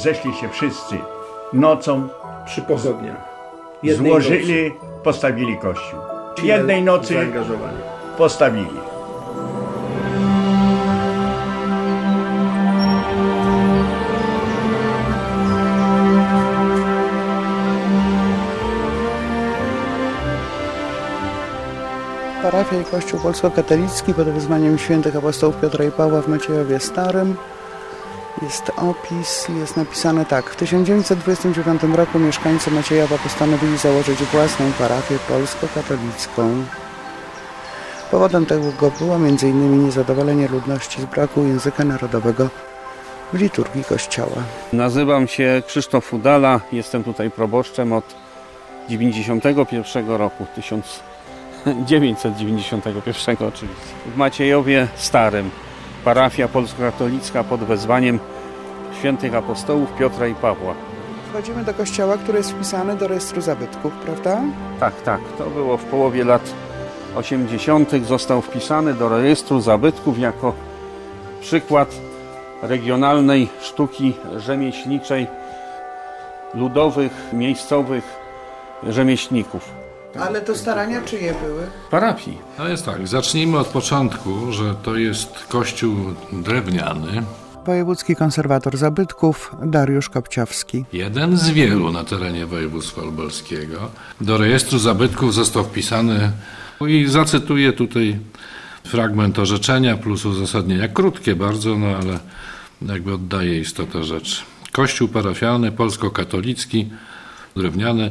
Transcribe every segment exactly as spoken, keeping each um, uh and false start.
zeszli się wszyscy nocą, przy pozogniach. złożyli, nocy. Postawili kościół. Jednej nocy postawili. Parafia i Kościół Polsko-Katolicki pod wezwaniem świętych apostołów Piotra i Pawła w Maciejowie Starym. Jest opis, jest napisane tak. W tysiąc dziewięćset dwudziestym dziewiątym roku mieszkańcy Maciejowa postanowili założyć własną parafię polsko-katolicką. Powodem tego było między innymi niezadowolenie ludności z braku języka narodowego w liturgii Kościoła. Nazywam się Krzysztof Udala, jestem tutaj proboszczem od dziewięćdziesiątego pierwszego roku, tysiąc dziewięćset dziewięćdziesiątego pierwszego oczywiście. W Maciejowie Starym, parafia polsko-katolicka pod wezwaniem świętych apostołów Piotra i Pawła. Wchodzimy do kościoła, który jest wpisany do rejestru zabytków, prawda? Tak, tak. To było w połowie lat osiemdziesiątych. Został wpisany do rejestru zabytków jako przykład regionalnej sztuki rzemieślniczej ludowych, miejscowych rzemieślników. Ale to starania czyje były? Parafii. No jest tak, zacznijmy od początku, że to jest kościół drewniany. Wojewódzki konserwator zabytków Dariusz Kopciowski. Jeden z wielu na terenie województwa lubelskiego. Do rejestru zabytków został wpisany i zacytuję tutaj fragment orzeczenia plus uzasadnienia. Krótkie bardzo, no ale jakby oddaje istotę rzeczy. Kościół parafialny polsko-katolicki, drewniany,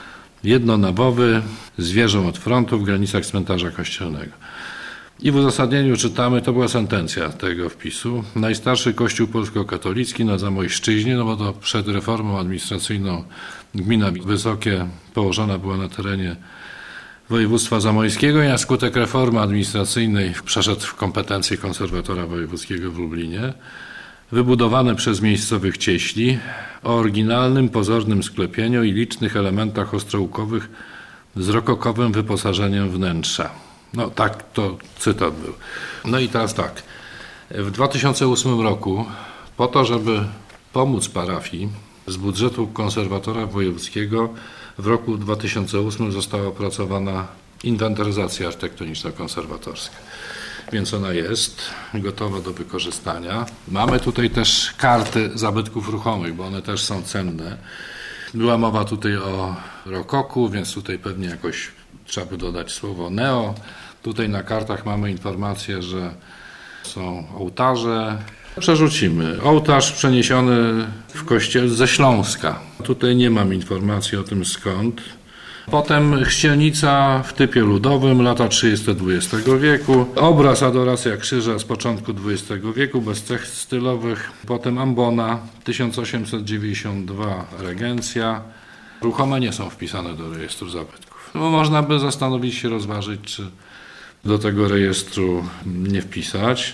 jednonawowy, z wieżą od frontu w granicach cmentarza kościelnego. I w uzasadnieniu czytamy, to była sentencja tego wpisu, najstarszy kościół polsko-katolicki na Zamojszczyźnie, no bo to przed reformą administracyjną gmina Wysokie położona była na terenie województwa zamojskiego i na skutek reformy administracyjnej przeszedł w kompetencje konserwatora wojewódzkiego w Lublinie. Wybudowane przez miejscowych cieśli, o oryginalnym, pozornym sklepieniu i licznych elementach ostrołkowych z rokokowym wyposażeniem wnętrza. No tak, to cytat był. No i teraz tak, w dwa tysiące ósmym roku po to, żeby pomóc parafii z budżetu konserwatora wojewódzkiego w roku dwa tysiące ósmym została opracowana inwentaryzacja architektoniczno-konserwatorska. Więc ona jest gotowa do wykorzystania. Mamy tutaj też karty zabytków ruchomych, bo one też są cenne. Była mowa tutaj o rokoku, więc tutaj pewnie jakoś trzeba by dodać słowo neo. Tutaj na kartach mamy informację, że są ołtarze. Przerzucimy. Ołtarz przeniesiony w kościele ze Śląska. Tutaj nie mam informacji o tym skąd. Potem chrzcielnica w typie ludowym, lata trzydzieste dwudziestego wieku. Obraz Adoracja Krzyża z początku dwudziestego wieku, bez cech stylowych. Potem ambona, tysiąc osiemset dziewięćdziesiąt dwa, regencja. Ruchome nie są wpisane do rejestru zabytków. No, można by zastanowić się, rozważyć, czy do tego rejestru nie wpisać.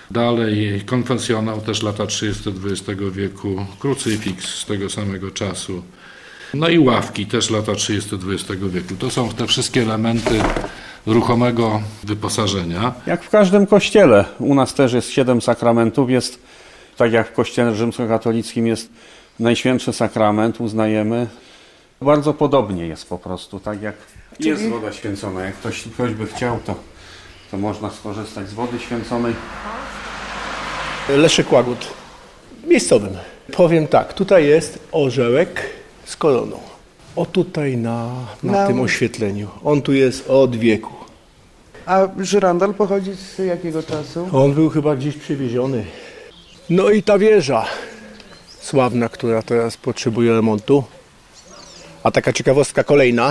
Dalej konfesjonał, też lata trzydzieste dwudziestego wieku. Krucyfiks z tego samego czasu. No i ławki, też lata trzydzieste dwudziestego wieku. To są te wszystkie elementy ruchomego wyposażenia. Jak w każdym kościele. U nas też jest siedem sakramentów. Jest, tak jak w kościele rzymskokatolickim jest Najświętszy Sakrament, uznajemy. Bardzo podobnie jest po prostu, tak jak Czyli... jest woda święcona. Jak ktoś, ktoś by chciał, to, to można skorzystać z wody święconej. Leszek Łagut, miejscowym. Powiem tak, tutaj jest orzełek z koroną. O tutaj na, na, na tym oświetleniu. On tu jest od wieku. A żyrandol pochodzi z jakiego czasu? On był chyba gdzieś przywieziony. No i ta wieża sławna, która teraz potrzebuje remontu. A taka ciekawostka kolejna.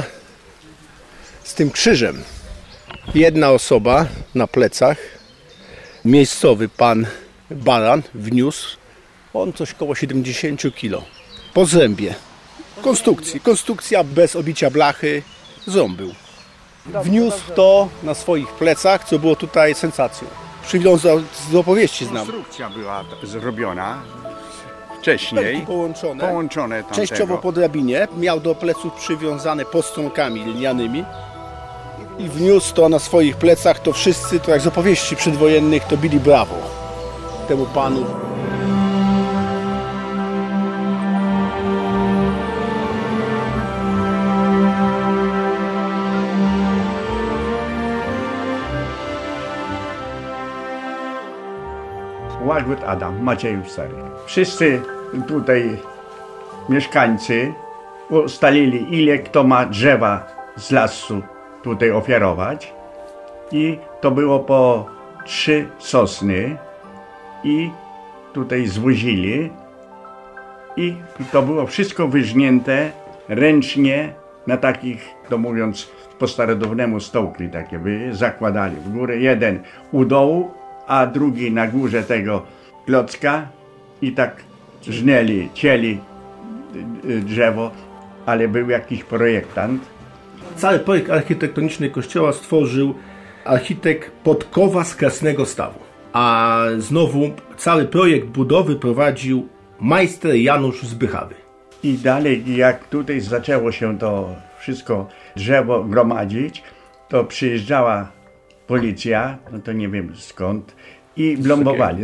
Z tym krzyżem. Jedna osoba na plecach, miejscowy pan Baran wniósł, on coś koło siedemdziesiąt kilo. Po zębie. Konstrukcji. Konstrukcja bez obicia blachy. Ząb był. Wniósł to na swoich plecach, co było tutaj sensacją. Przywiązał z opowieści znam. Konstrukcja była zrobiona wcześniej. Połączone. Połączone tamtego. Częściowo po drabinie. Miał do pleców przywiązane postrąkami lnianymi. I wniósł to na swoich plecach. To wszyscy, to jak z opowieści przedwojennych, to bili brawo temu panu. Łagód Adam, Maciejów Stary. Wszyscy tutaj mieszkańcy ustalili, ile kto ma drzewa z lasu tutaj ofiarować. I to było po trzy sosny i tutaj zwozili. I to było wszystko wyżnięte ręcznie na takich, to mówiąc po starodownemu, stołki takie by zakładali w górę. Jeden u dołu, a drugi na górze tego klocka i tak żnęli, cieli drzewo, ale był jakiś projektant. Cały projekt architektoniczny kościoła stworzył architekt Podkowa z Krasnego Stawu. A znowu cały projekt budowy prowadził majster Janusz z Bychawy. I dalej, jak tutaj zaczęło się to wszystko drzewo gromadzić, to przyjeżdżała policja, no to nie wiem skąd, i blombowali.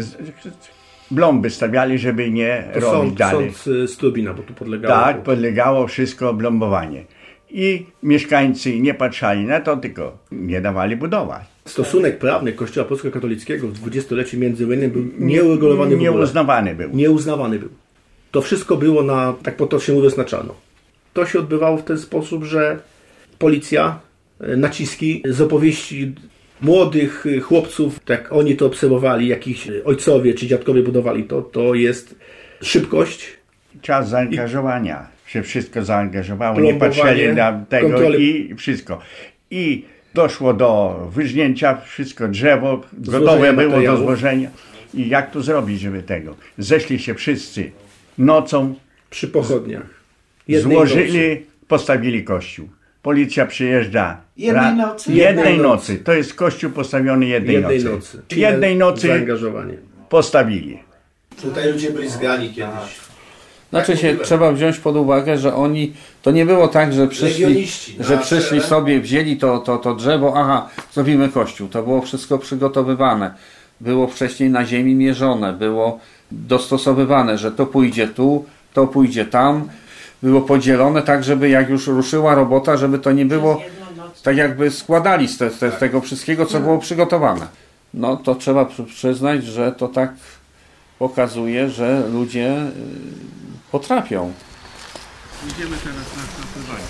Blomby stawiali, żeby nie To robić sąd, dalej. sąd z Turbina, bo tu podlegało. Tak, podlegało wszystko blombowanie. I mieszkańcy nie patrzali na to, tylko nie dawali budować. Stosunek prawny Kościoła Polsko-Katolickiego w dwudziestoleciu międzywojennym był nieuregulowany w ogóle. Nieuznawany był. Nieuznawany był. To wszystko było na, tak potocznie mówiąc, na czarno. To się odbywało w ten sposób, że policja, naciski z opowieści młodych chłopców, tak oni to obserwowali, jakiś ojcowie czy dziadkowie budowali to, to jest szybkość. Czas zaangażowania. Się wszystko zaangażowało, nie Plombowanie, patrzyli na tego kontrole. i wszystko. I doszło do wyżnięcia, wszystko drzewo gotowe Złożenia było do materiałów. złożenia. I jak to zrobić, żeby tego? Zeszli się wszyscy nocą, Przy pochodniach. Jednej złożyli, nocy. postawili kościół. Policja przyjeżdża. Jednej ra- nocy? Jednej Jednej nocy. To jest kościół postawiony jednej, Jednej nocy. nocy. Jednej nocy Zaangażowanie. postawili. Tutaj ludzie byli zgrani kiedyś. Znaczy się, trzeba wziąć pod uwagę, że oni, to nie było tak, że przyszli, Legioniści, że na przyszli czele. sobie, wzięli to, to, to drzewo, aha, zrobimy kościół. To było wszystko przygotowywane. Było wcześniej na ziemi mierzone, było dostosowywane, że to pójdzie tu, to pójdzie tam. Było podzielone tak, żeby jak już ruszyła robota, żeby to nie było tak jakby składali z, te, z, te, z tego wszystkiego, co było przygotowane. No to trzeba przy- przyznać, że to tak pokazuje, że ludzie y, potrafią. Idziemy teraz na napływanie.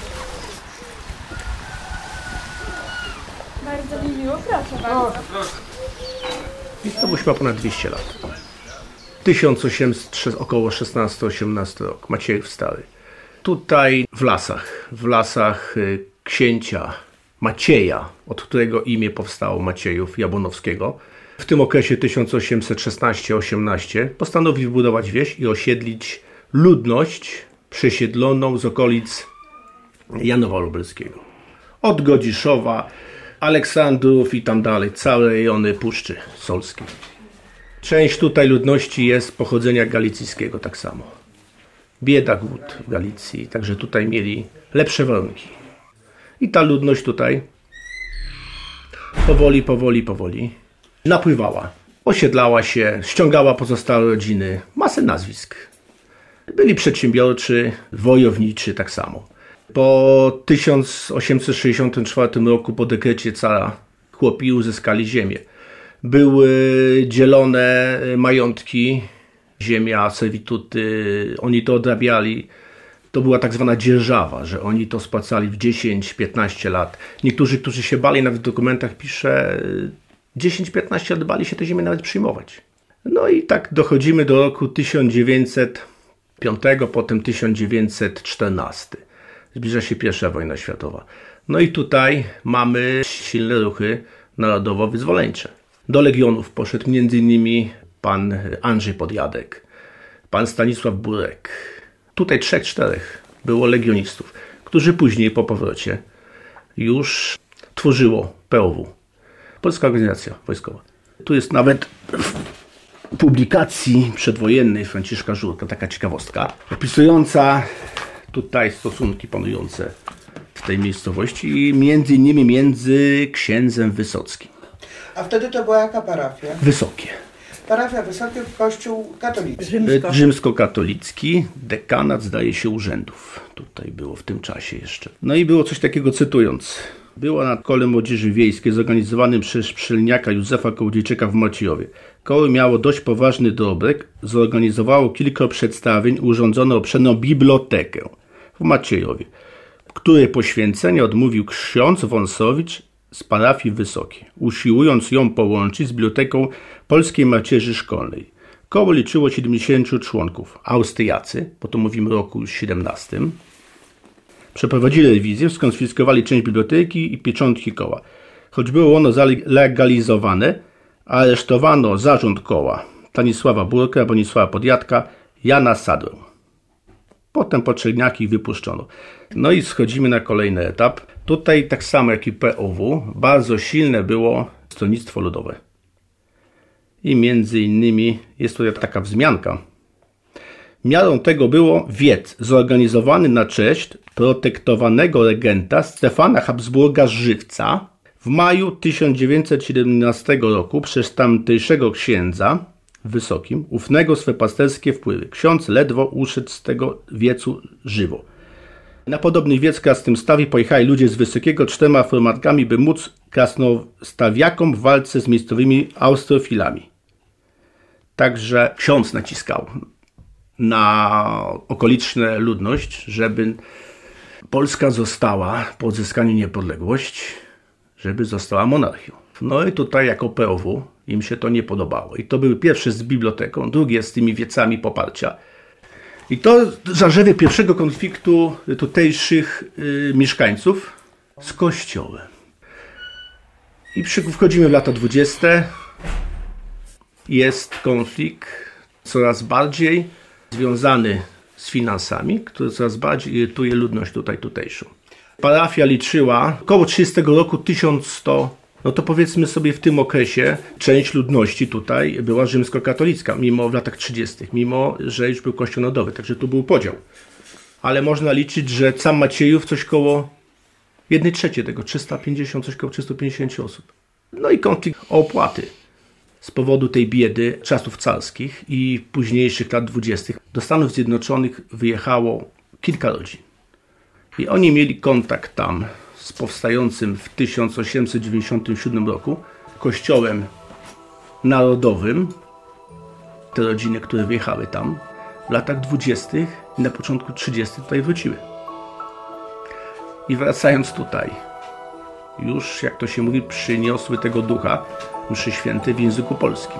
Bardzo mi miło, proszę bardzo. Miejscowość ma ponad dwieście lat. tysiąc osiemset, około szesnasty osiemnasty rok. Maciejów Stary. Tutaj w lasach, w lasach y, księcia Macieja, od którego imię powstało Maciejów Jabłonowskiego, w tym okresie tysiąc osiemset szesnasty osiemnasty postanowił wybudować wieś i osiedlić ludność przesiedloną z okolic Janowa Lubelskiego. Od Godziszowa, Aleksandrów i tam dalej, całe rejony Puszczy Solskiej. Część tutaj ludności jest pochodzenia galicyjskiego tak samo. Bieda, głód w Galicji, także tutaj mieli lepsze warunki. I ta ludność tutaj powoli, powoli, powoli napływała. Osiedlała się, ściągała pozostałe rodziny, masę nazwisk. Byli przedsiębiorczy, wojowniczy tak samo. Po tysiąc osiemset sześćdziesiątym czwartym roku po dekrecie cara chłopi uzyskali ziemię. Były dzielone majątki, ziemia, servituty, oni to odrabiali. To była tak zwana dzierżawa, że oni to spłacali w dziesięć piętnaście lat. Niektórzy, którzy się bali, nawet w dokumentach pisze, dziesięć piętnaście lat bali się tę ziemię nawet przyjmować. No i tak dochodzimy do roku tysiąc dziewięćset piątego, potem tysiąc dziewięćset czternastego. Zbliża się pierwsza wojna światowa. No i tutaj mamy silne ruchy narodowo-wyzwoleńcze. Do Legionów poszedł między innymi pan Andrzej Podjadek, pan Stanisław Burek. Tutaj trzech, czterech było legionistów, którzy później po powrocie już tworzyło P O W, Polska Organizacja Wojskowa. Tu jest nawet w publikacji przedwojennej Franciszka Żurka taka ciekawostka, opisująca tutaj stosunki panujące w tej miejscowości i między innymi między księdzem Wysockim. A wtedy to była jaka parafia? Wysokie. Parafia Wysokie, kościół katolicki. Rzymskokatolicki, dekanat zdaje się urzędów. Tutaj było w tym czasie jeszcze. No i było coś takiego, cytując, Było na kole młodzieży wiejskiej zorganizowanym przez pszczelniaka Józefa Kołodziejczyka w Maciejowie. Koło miało dość poważny dorobek, zorganizowało kilka przedstawień, urządzono obszerną bibliotekę w Maciejowie, której poświęcenia odmówił ksiądz Wąsowicz z parafii Wysokiej, usiłując ją połączyć z Biblioteką Polskiej Macierzy Szkolnej. Koło liczyło siedemdziesięciu członków. Austriacy, bo to mówimy o roku siedemnastym, przeprowadzili rewizję, skonfiskowali część biblioteki i pieczątki koła. Choć było ono zalegalizowane, aresztowano zarząd koła Stanisława Burka, Bronisława Podjadka, Jana Sadrę. Potem poczerniaki wypuszczono. No i schodzimy na kolejny etap. Tutaj tak samo jak i P O W bardzo silne było Stronnictwo Ludowe. I między innymi jest tutaj taka wzmianka. Miarą tego było wiec zorganizowany na cześć protektowanego regenta Stefana Habsburga z Żywca w maju tysiąc dziewięćset siedemnastego roku przez tamtejszego księdza w Wysokim, ufnego swe pasterskie wpływy. Ksiądz ledwo uszedł z tego wiecu żywo. Na podobny wiec krasnostawi pojechali ludzie z Wysokiego czterema formatkami, by móc krasnostawiakom w walce z miejscowymi austrofilami. Także ksiądz naciskał na okoliczną ludność, żeby Polska została po odzyskaniu niepodległości, żeby została monarchią. No i tutaj jako P O W im się to nie podobało. I to były pierwsze z biblioteką, drugie z tymi wiecami poparcia. I to zarzewie pierwszego konfliktu tutejszych y, mieszkańców z Kościołem. I przy, wchodzimy w lata dwudzieste. Jest konflikt coraz bardziej związany z finansami, który coraz bardziej irytuje ludność tutaj tutejszą. Parafia liczyła około trzydziestego roku tysiąc sto, no to powiedzmy sobie w tym okresie część ludności tutaj była rzymskokatolicka, mimo w latach trzydziestych, mimo że już był kościół narodowy, także tu był podział. Ale można liczyć, że sam Maciejów coś koło jednej trzeciej tego, trzysta pięćdziesiąt, coś koło trzysta pięćdziesiąt osób. No i konflikt o opłaty. Z powodu tej biedy czasów carskich i późniejszych lat dwudziestych do Stanów Zjednoczonych wyjechało kilka rodzin. I oni mieli kontakt tam z powstającym w tysiąc osiemset dziewięćdziesiątym siódmym roku Kościołem Narodowym. Te rodziny, które wyjechały tam w latach dwudziestych i na początku trzydziestych tutaj wróciły. I wracając tutaj, już, jak to się mówi, przyniosły tego ducha mszy świętej w języku polskim.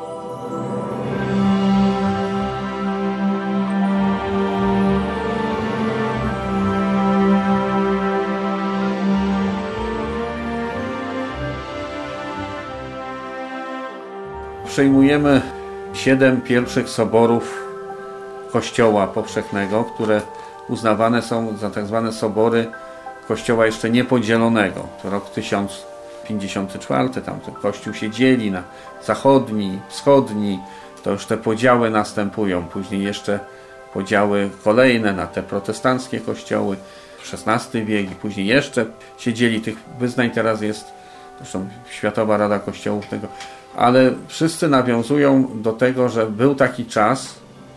Przejmujemy siedem pierwszych soborów Kościoła Powszechnego, które uznawane są za tak zwane sobory Kościoła jeszcze niepodzielonego. To rok tysiąc pięćdziesiąty czwarty, tam ten Kościół się dzieli na zachodni, wschodni, to już te podziały następują. Później jeszcze podziały kolejne na te protestanckie kościoły, szesnasty wiek i później jeszcze się dzieli tych wyznań. Teraz jest zresztą Światowa Rada Kościołów tego, ale wszyscy nawiązują do tego, że był taki czas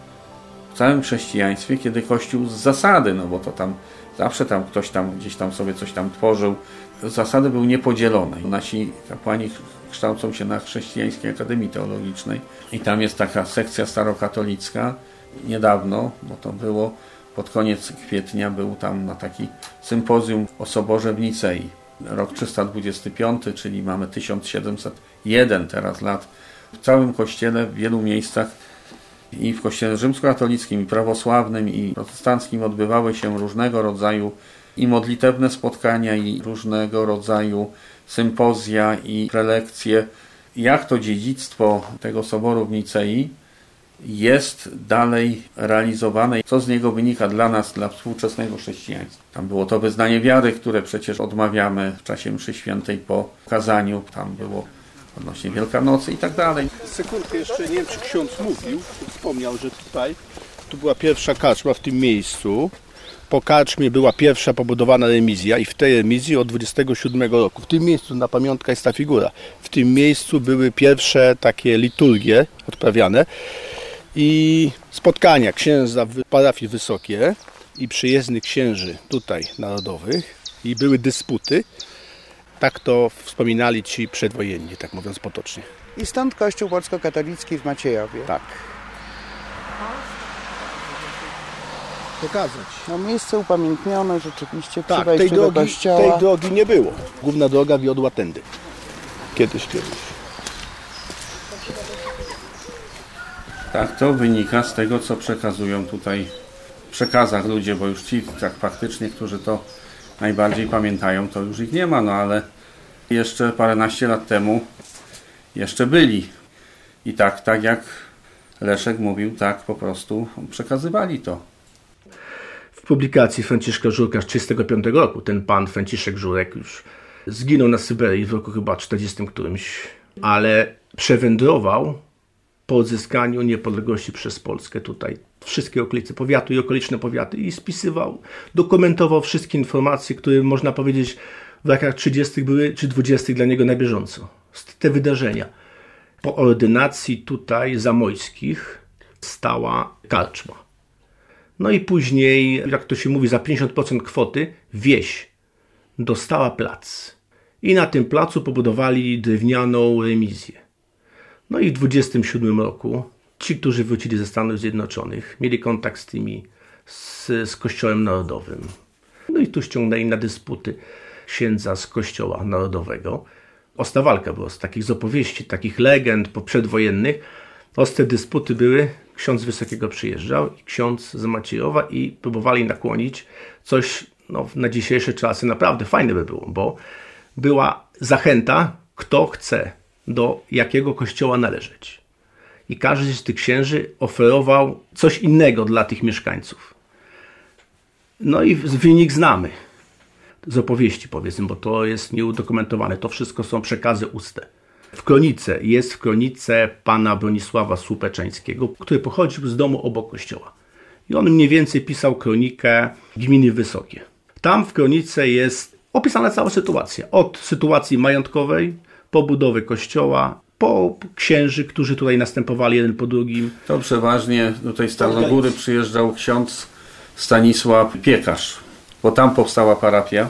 w całym chrześcijaństwie, kiedy Kościół z zasady, no bo to tam zawsze tam ktoś tam gdzieś tam sobie coś tam tworzył, z zasady był niepodzielony. Nasi kapłani kształcą się na Chrześcijańskiej Akademii Teologicznej i tam jest taka sekcja starokatolicka. Niedawno, bo to było pod koniec kwietnia, był tam na taki sympozjum o Soborze w Nicei. Rok trzysta dwudziesty piąty, czyli mamy tysiąc siedemset jeden teraz lat. W całym Kościele, w wielu miejscach i w Kościele rzymskokatolickim, i prawosławnym, i protestanckim odbywały się różnego rodzaju i modlitewne spotkania, i różnego rodzaju sympozja i prelekcje. Jak to dziedzictwo tego Soboru w Nicei jest dalej realizowane, co z niego wynika dla nas, dla współczesnego chrześcijaństwa. Tam było to wyznanie wiary, które przecież odmawiamy w czasie mszy świętej po kazaniu. Tam było odnośnie Wielkanocy i tak dalej. Sekundkę jeszcze, nie wiem czy ksiądz mówił, wspomniał, że tutaj tu była pierwsza karczma w tym miejscu. Po karczmie była pierwsza pobudowana remizja i w tej remizji od dwudziestego siódmego roku, w tym miejscu na pamiątka jest ta figura, w tym miejscu były pierwsze takie liturgie odprawiane i spotkania księdza w parafii Wysokie i przyjezdnych księży tutaj narodowych i były dysputy Tak to wspominali ci przedwojenni, tak mówiąc potocznie. I stąd kościół polsko-katolicki w Maciejowie. Tak. Pokazać. No miejsce upamiętnione rzeczywiście przy Tak, wejściu tej do drogi, kościoła. tej drogi nie było. Główna droga wiodła tędy. Kiedyś, kiedyś. Tak, to wynika z tego, co przekazują tutaj w przekazach ludzie, bo już ci tak faktycznie, którzy to najbardziej pamiętają, to już ich nie ma, no ale jeszcze paręnaście lat temu jeszcze byli. I tak, tak jak Leszek mówił, tak po prostu przekazywali to. W publikacji Franciszka Żurka z tysiąc dziewięćset trzydziestego piątego roku ten pan Franciszek Żurek już zginął na Syberii w roku chyba czterdziestym którymś, ale przewędrował po odzyskaniu niepodległości przez Polskę tutaj wszystkie okolice powiatu i okoliczne powiaty i spisywał, dokumentował wszystkie informacje, które można powiedzieć w latach trzydziestych były czy dwudziestych dla niego na bieżąco. Te wydarzenia. Po ordynacji tutaj Zamojskich stała karczma. No i później, jak to się mówi, za pięćdziesiąt procent kwoty wieś dostała plac. I na tym placu pobudowali drewnianą remizję. No i w dwudziestym siódmym roku ci, którzy wrócili ze Stanów Zjednoczonych, mieli kontakt z tymi, z, z Kościołem Narodowym. No i tu ściągnęli na dysputy księdza z Kościoła Narodowego. Ostra walka była z takich z opowieści, takich legend przedwojennych. Ostre dysputy były. Ksiądz z Wysokiego przyjeżdżał i ksiądz z Maciejowa i próbowali nakłonić coś, no, na dzisiejsze czasy naprawdę fajne by było, bo była zachęta, kto chce do jakiego kościoła należeć. I każdy z tych księży oferował coś innego dla tych mieszkańców. No i wynik znamy. Z opowieści powiedzmy, bo to jest nieudokumentowane. To wszystko są przekazy ustne. W kronice, jest w kronice pana Bronisława Słupeczeńskiego, który pochodził z domu obok kościoła. I on mniej więcej pisał kronikę gminy Wysokie. Tam w kronice jest opisana cała sytuacja. Od sytuacji majątkowej, po budowy kościoła, po księży, którzy tutaj następowali jeden po drugim. To przeważnie do tej Starnogóry przyjeżdżał ksiądz Stanisław Piekarz, bo tam powstała parafia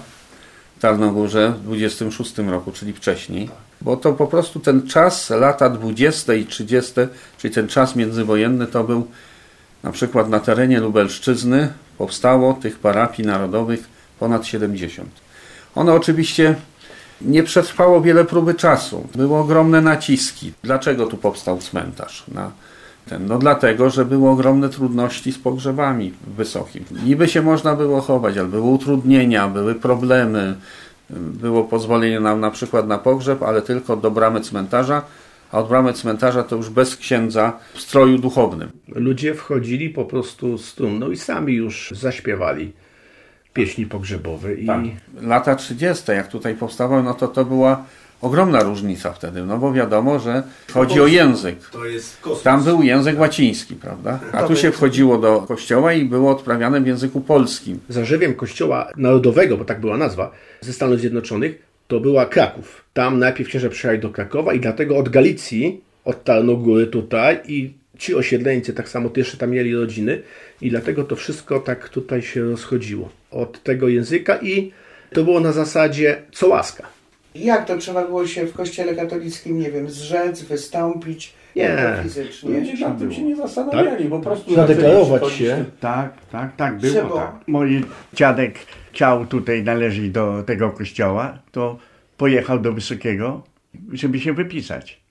w Tarnogórze w dwudziestym szóstym roku, czyli wcześniej. Bo to po prostu ten czas, lata dwudzieste i trzydzieste, czyli ten czas międzywojenny, to był na przykład na terenie Lubelszczyzny powstało tych parafii narodowych ponad siedemdziesiąt. One oczywiście nie przetrwało wiele próby czasu. Były ogromne naciski. Dlaczego tu powstał cmentarz? Na ten? No dlatego, że były ogromne trudności z pogrzebami w Wysokim. Niby się można było chować, ale były utrudnienia, były problemy. Było pozwolenie nam na przykład na pogrzeb, ale tylko do bramy cmentarza, a od bramy cmentarza to już bez księdza w stroju duchownym. Ludzie wchodzili po prostu z trumną i sami już zaśpiewali pieśni pogrzebowe. I... Tak. Lata trzydzieste, jak tutaj powstawały, no to to była ogromna różnica wtedy, no bo wiadomo, że chodzi o język. To jest kosmos. Tam był język łaciński, prawda? A tu się wchodziło do kościoła i było odprawiane w języku polskim. Zarzewiem kościoła narodowego, bo tak była nazwa, ze Stanów Zjednoczonych, to była Kraków. Tam najpierw księża przyjechali do Krakowa i dlatego od Galicji, od Tarnogóry tutaj i ci osiedleńcy tak samo też tam mieli rodziny i dlatego to wszystko tak tutaj się rozchodziło od tego języka i to było na zasadzie co łaska. Jak to trzeba było się w kościele katolickim, nie wiem, zrzec, wystąpić Nie. fizycznie? Ludzie nad tym się nie zastanawiali, po prostu Zadeklarować zaczęli się. Tak, tak, tak było. Trzeba. Tak. Mój dziadek chciał tutaj należeć do tego kościoła, to pojechał do Wysokiego, żeby się wypisać.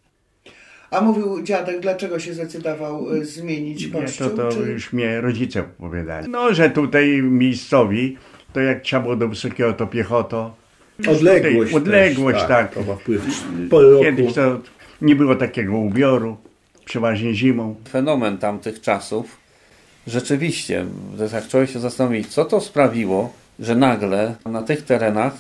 A mówił dziadek, dlaczego się zdecydował y, zmienić Nie, kościół? to, to czy... już mnie rodzice opowiadali. No, że tutaj miejscowi, to jak trzeba było do Wysokiego, to piechotą. Odległość. Tutaj, odległość, też, tak. To ma wpływ. Po roku. Kiedyś to nie było takiego ubioru, przeważnie zimą. Fenomen tamtych czasów, rzeczywiście, jak człowiek się zastanowi, co to sprawiło, że nagle na tych terenach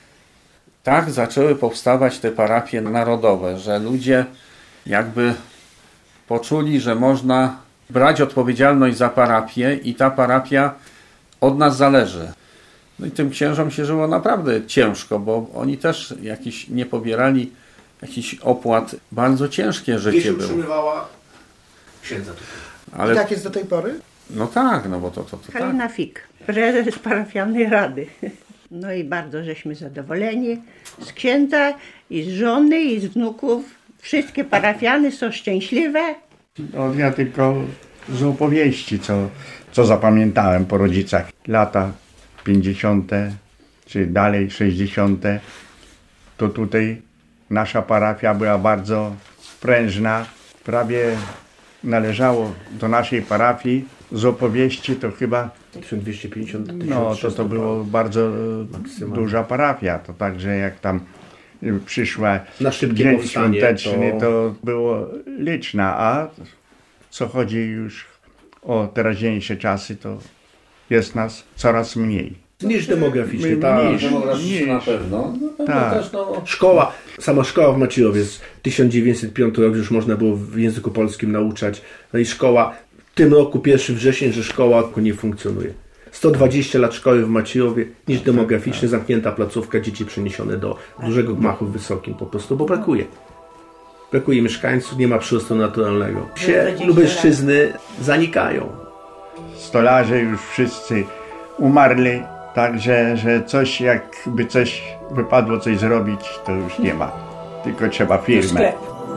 tak zaczęły powstawać te parafie narodowe, że ludzie jakby poczuli, że można brać odpowiedzialność za parafię i ta parafia od nas zależy. No i tym księżom się żyło naprawdę ciężko, bo oni też jakiś nie pobierali jakiś opłat. Bardzo ciężkie życie było. utrzymywała księdza tutaj. Ale I tak jest do tej pory? no tak, no bo to, to, to tak. Halina Fik, prezes parafialnej rady. No i bardzo żeśmy zadowoleni z księdza i z żony i z wnuków. Wszystkie parafiany są szczęśliwe. No, ja tylko z opowieści, co, co zapamiętałem po rodzicach. Lata pięćdziesiąte czy dalej sześćdziesiąte to tutaj nasza parafia była bardzo prężna. Prawie należało do naszej parafii z opowieści to chyba tysiąc dwieście pięćdziesiąt do no to to było bardzo duża parafia. To także jak tam przyszła Na szybkie dzień powstanie, świąteczny, to- to było liczna, a co chodzi już o teraźniejsze czasy, to jest nas coraz mniej. Niż demograficznie, My- tak. niż- Demograficznie na niż. pewno. No, pewno Tak. też, no, Szkoła, sama szkoła w Maciejowie, tysiąc dziewięćset piąty rok już można było w języku polskim nauczać. No i szkoła, w tym roku pierwszego września, że szkoła nie funkcjonuje. sto dwadzieścia lat szkoły w Maciejowie, niż demograficznie zamknięta placówka, dzieci przeniesione do dużego gmachu w Wysokim po prostu, bo brakuje. Brakuje mieszkańców, nie ma przyrostu naturalnego. Wsie Lubelszczyzny zanikają. Stolarze już wszyscy umarli, także że coś, jakby coś wypadło coś zrobić, to już nie ma. Tylko trzeba firmę.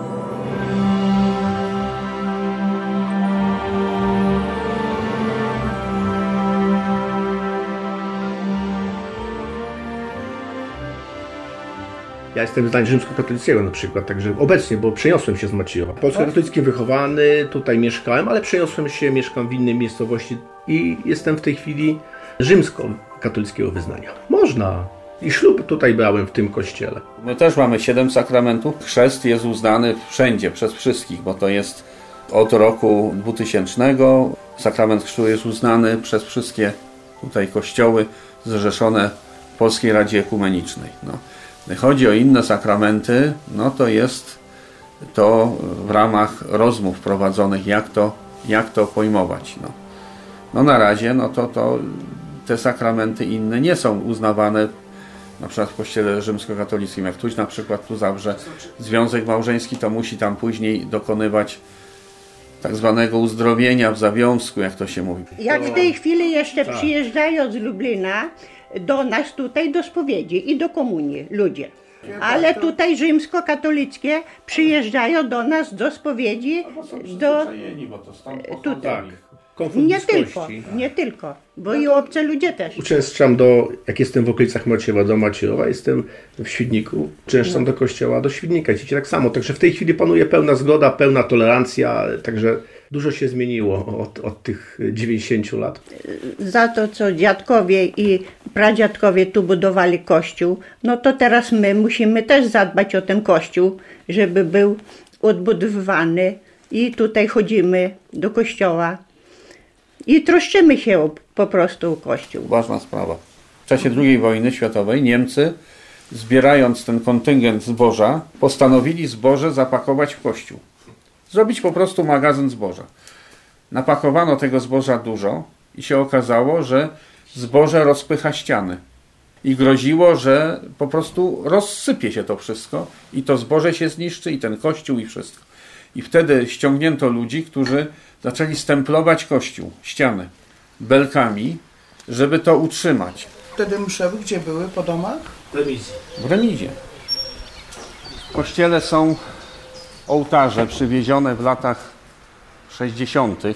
Ja jestem zdania rzymskokatolickiego na przykład, także obecnie, bo przeniosłem się z Maciejowa. Polskokatolicki wychowany, tutaj mieszkałem, ale przeniosłem się, mieszkam w innej miejscowości i jestem w tej chwili rzymskokatolickiego wyznania. Można. I ślub tutaj brałem w tym kościele. My też mamy siedem sakramentów. Chrzest jest uznany wszędzie, przez wszystkich, bo to jest od roku dwutysięcznego. Sakrament chrztu jest uznany przez wszystkie tutaj kościoły zrzeszone w Polskiej Radzie Ekumenicznej. No. Gdy chodzi o inne sakramenty, no to jest to w ramach rozmów prowadzonych, jak to, jak to pojmować. No. No na razie no to, to te sakramenty inne nie są uznawane na przykład w kościele rzymskokatolickim. Jak ktoś na przykład tu zawrze związek małżeński, to musi tam później dokonywać tak zwanego uzdrowienia w zawiązku, jak to się mówi. Jak w tej chwili jeszcze przyjeżdżają z Lublina do nas tutaj do spowiedzi i do komunii ludzie. Ale tutaj rzymskokatolickie przyjeżdżają do nas do spowiedzi, do... Tak. Konflikt Nie bliskości. tylko, nie tylko, bo i obce ludzie też. Uczęszczam do, jak jestem w okolicach Maciejowa, do Maciejowa, jestem w Świdniku, uczęszczam do kościoła, do Świdnika, dzieci tak samo. Także w tej chwili panuje pełna zgoda, pełna tolerancja, także dużo się zmieniło od, od tych dziewięćdziesięciu lat. Za to, co dziadkowie i pradziadkowie tu budowali kościół, no to teraz my musimy też zadbać o ten kościół, żeby był odbudowywany i tutaj chodzimy do kościoła i troszczymy się o, po prostu o kościół. Ważna sprawa. W czasie drugiej wojny światowej Niemcy, zbierając ten kontyngent zboża, postanowili zboże zapakować w kościół. Zrobić po prostu magazyn zboża. Napakowano tego zboża dużo i się okazało, że zboże rozpycha ściany. I groziło, że po prostu rozsypie się to wszystko i to zboże się zniszczy i ten kościół i wszystko. I wtedy ściągnięto ludzi, którzy zaczęli stemplować kościół, ściany, belkami, żeby to utrzymać. Wtedy msze gdzie były? Po domach? W remizie. W kościele są ołtarze przywiezione w latach sześćdziesiątych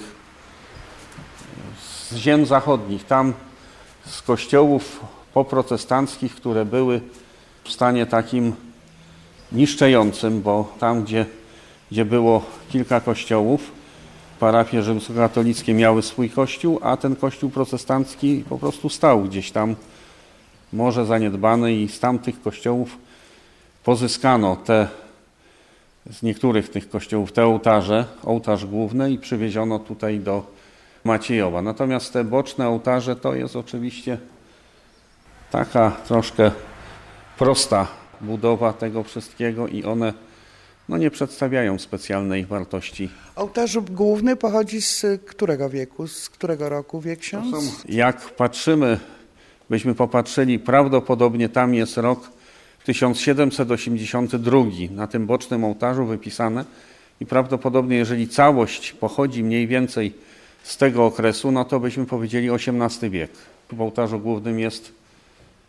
z ziem zachodnich, tam z kościołów poprotestanckich, które były w stanie takim niszczejącym, bo tam, gdzie, gdzie było kilka kościołów, parafie rzymskokatolickie miały swój kościół, a ten kościół protestancki po prostu stał gdzieś tam, może zaniedbany, i z tamtych kościołów pozyskano te, z niektórych tych kościołów te ołtarze, ołtarz główny, i przywieziono tutaj do Maciejowa. Natomiast te boczne ołtarze to jest oczywiście taka troszkę prosta budowa tego wszystkiego i one no, nie przedstawiają specjalnej wartości. Ołtarz główny pochodzi z którego wieku? Z którego roku wie ksiądz? Jak patrzymy, byśmy popatrzyli, prawdopodobnie tam jest rok tysiąc siedemset osiemdziesiąty drugi na tym bocznym ołtarzu wypisane i prawdopodobnie, jeżeli całość pochodzi mniej więcej z tego okresu, no to byśmy powiedzieli osiemnasty wiek. W ołtarzu głównym jest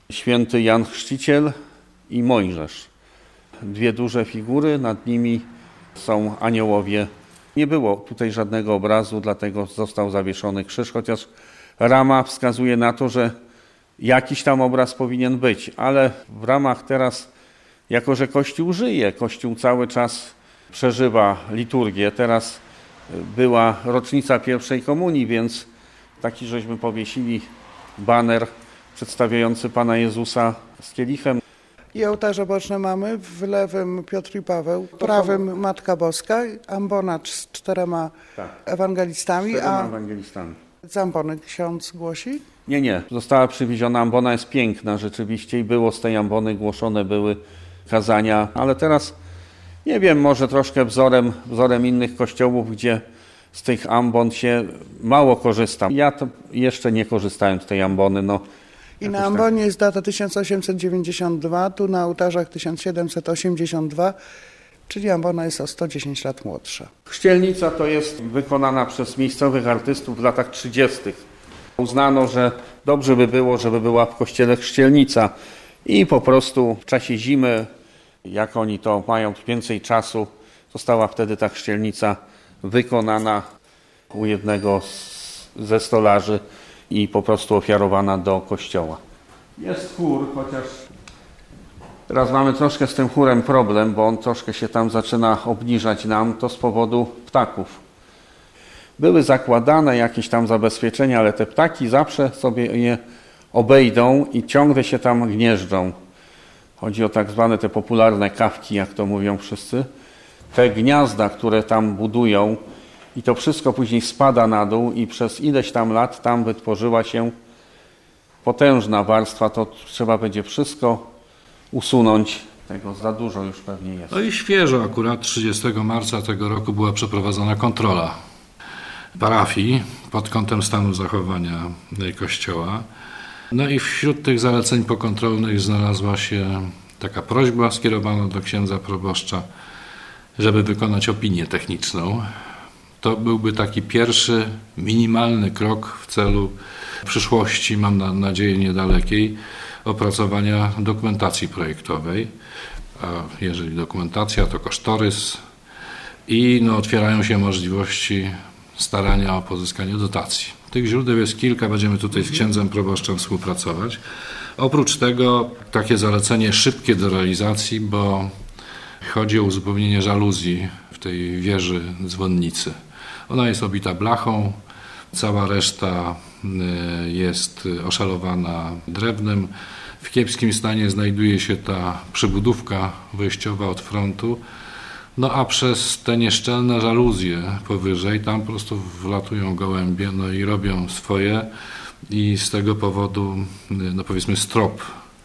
święty Jan Chrzciciel i Mojżesz. Dwie duże figury, nad nimi są aniołowie. Nie było tutaj żadnego obrazu, dlatego został zawieszony krzyż, chociaż rama wskazuje na to, że jakiś tam obraz powinien być, ale w ramach teraz, jako że Kościół żyje, Kościół cały czas przeżywa liturgię, teraz była rocznica pierwszej komunii, więc taki żeśmy powiesili baner przedstawiający Pana Jezusa z kielichem. I ołtarze boczne mamy, w lewym Piotr i Paweł, w prawym Matka Boska, ambonat z czterema Tak. ewangelistami, Czterema a ewangelistami. z ambony ksiądz głosi? Nie, nie. Została przywieziona ambona, jest piękna rzeczywiście i było z tej ambony głoszone były kazania, ale teraz nie wiem, może troszkę wzorem, wzorem innych kościołów, gdzie z tych ambon się mało korzysta. Ja to jeszcze nie korzystałem z tej ambony. No, I na ambonie jest data tysiąc osiemset dziewięćdziesiąt dwa, tu na ołtarzach tysiąc siedemset osiemdziesiąt dwa, czyli ambona jest o sto dziesięć lat młodsza. Chrzcielnica to jest wykonana przez miejscowych artystów w latach trzydziestych. Uznano, że dobrze by było, żeby była w kościele chrzcielnica i po prostu w czasie zimy, jak oni to mają więcej czasu, została wtedy ta chrzcielnica wykonana u jednego z, ze stolarzy i po prostu ofiarowana do kościoła. Jest chór, chociaż teraz mamy troszkę z tym chórem problem, bo on troszkę się tam zaczyna obniżać nam, to z powodu ptaków. Były zakładane jakieś tam zabezpieczenia, ale te ptaki zawsze sobie je obejdą i ciągle się tam gnieżdżą. Chodzi o tak zwane te popularne kawki, jak to mówią wszyscy. Te gniazda, które tam budują i to wszystko później spada na dół i przez ileś tam lat tam wytworzyła się potężna warstwa, to trzeba będzie wszystko usunąć. Tego za dużo już pewnie jest. No i świeżo akurat trzydziestego marca tego roku była przeprowadzona kontrola parafii pod kątem stanu zachowania kościoła. No i wśród tych zaleceń pokontrolnych znalazła się taka prośba skierowana do księdza proboszcza, żeby wykonać opinię techniczną. To byłby taki pierwszy, minimalny krok w celu w przyszłości, mam na, nadzieję niedalekiej, opracowania dokumentacji projektowej. A jeżeli dokumentacja, to kosztorys i no, otwierają się możliwości starania o pozyskanie dotacji. Tych źródeł jest kilka, będziemy tutaj z księdzem proboszczem współpracować. Oprócz tego takie zalecenie szybkie do realizacji, bo chodzi o uzupełnienie żaluzji w tej wieży dzwonnicy. Ona jest obita blachą, cała reszta jest oszalowana drewnem. W kiepskim stanie znajduje się ta przybudówka wejściowa od frontu, no a przez te nieszczelne żaluzje powyżej tam po prostu wlatują gołębie, no i robią swoje i z tego powodu, no powiedzmy strop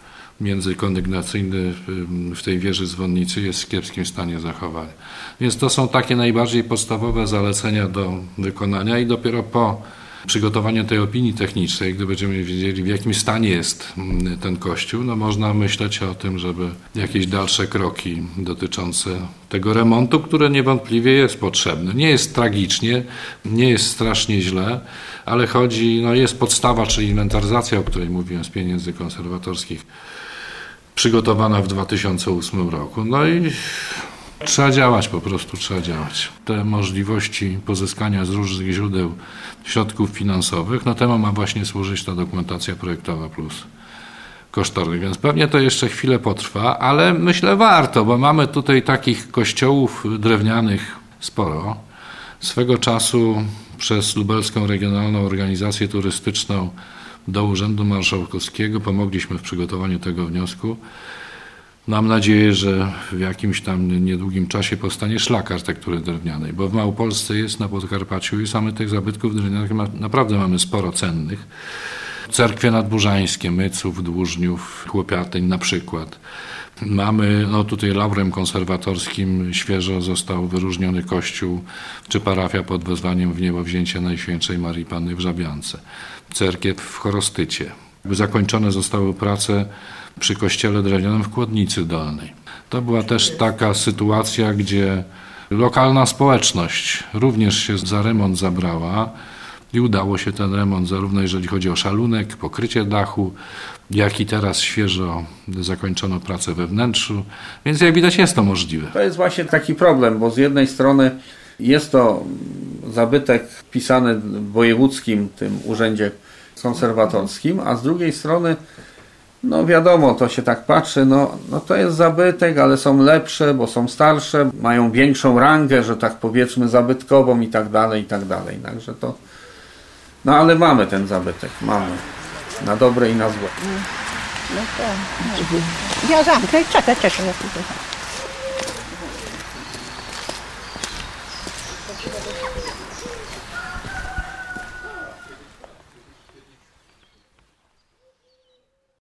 międzykondygnacyjny w tej wieży dzwonnicy jest w kiepskim stanie zachowania. Więc to są takie najbardziej podstawowe zalecenia do wykonania i dopiero po przygotowaniu tej opinii technicznej, gdy będziemy wiedzieli, w jakim stanie jest ten kościół, no można myśleć o tym, żeby jakieś dalsze kroki dotyczące tego remontu, które niewątpliwie jest potrzebne. Nie jest tragicznie, nie jest strasznie źle, ale chodzi, no jest podstawa, czyli inwentaryzacja, o której mówiłem, z pieniędzy konserwatorskich, przygotowana w dwa tysiące ósmym roku. No i trzeba działać, po prostu trzeba działać. Te możliwości pozyskania z różnych źródeł środków finansowych, no temu ma właśnie służyć ta dokumentacja projektowa plus kosztorys. Więc pewnie to jeszcze chwilę potrwa, ale myślę warto, bo mamy tutaj takich kościołów drewnianych sporo. Swego czasu przez Lubelską Regionalną Organizację Turystyczną do Urzędu Marszałkowskiego pomogliśmy w przygotowaniu tego wniosku. Mam nadzieję, że w jakimś tam niedługim czasie powstanie szlak architektury drewnianej, bo w Małopolsce jest, na Podkarpaciu i same tych zabytków drewnianych naprawdę mamy sporo cennych. Cerkwie nadburzańskie, Myców, Dłużniów, Chłopiatyń na przykład. Mamy, no tutaj laurem konserwatorskim świeżo został wyróżniony kościół czy parafia pod wezwaniem w niebowzięcia Najświętszej Marii Panny w Żabiance. Cerkiew w Chorostycie. Zakończone zostały prace przy kościele drewnianym w Kłodnicy Dolnej. To była też taka sytuacja, gdzie lokalna społeczność również się za remont zabrała i udało się ten remont, zarówno jeżeli chodzi o szalunek, pokrycie dachu, jak i teraz świeżo zakończono pracę we wnętrzu, więc jak widać jest to możliwe. To jest właśnie taki problem, bo z jednej strony jest to zabytek wpisany w wojewódzkim tym urzędzie konserwatorskim, a z drugiej strony no wiadomo, to się tak patrzy, no, no to jest zabytek, ale są lepsze, bo są starsze, mają większą rangę, że tak powiedzmy zabytkową i tak dalej, i tak dalej. Także to, no ale mamy ten zabytek, mamy. Na dobre i na złe. No to, no. Ja zamknę, czekaj, czekaj. Ja tutaj.